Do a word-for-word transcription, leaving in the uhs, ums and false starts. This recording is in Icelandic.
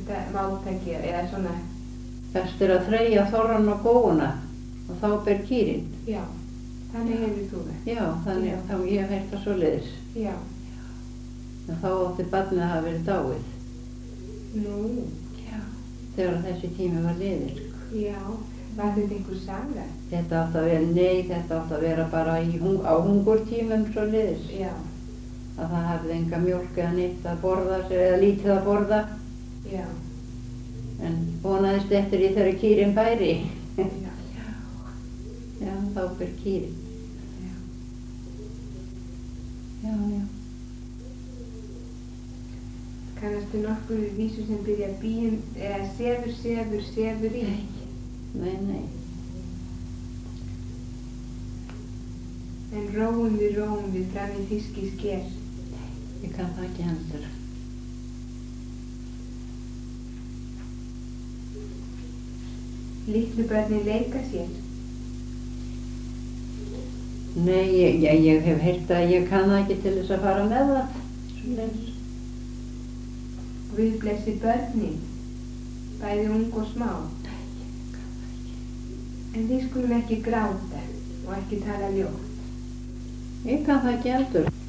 þetta máltæki eða svona? Best er að þreyja þorrann og góuna og þá ber kýrin. Já, þannig hefur þú það. Já, þannig Já. þá ég hef heyrt það svoleiðis. Já. En þá átti barnið að hafa verið dáið. Nú. Já. Þegar þessi tími var liðinn. Já. Var þetta einhver saga? Þetta átti að vera, nei, þetta átti að vera bara í, hung- á hungurtímum svoleiðis. Já. Að það hafði enga mjólk eða neitt að borða eða lítið að borða. Já. En vonaðist eftir því þegar kýrin bæri. Já. Já, þá ber kýrin. Já. Já, já. Kannastu nokkuð við vísu sem byrja bíum eða sefur, sefur, sefur í? Nei, nei. En róum við, róum við fram í þýski sker. Ég kann það ekki heldur. Litlu börnin leika sér. Nei, ég, ég, ég hef heyrt að ég kann það ekki til þess að fara með það. Svoleiðis. Guð blessi börnin, bæði ung og smá. Nei, ég kann það ekki. En við skulum ekki gráta og ekki tala ljótt. Ég kann það ekki heldur.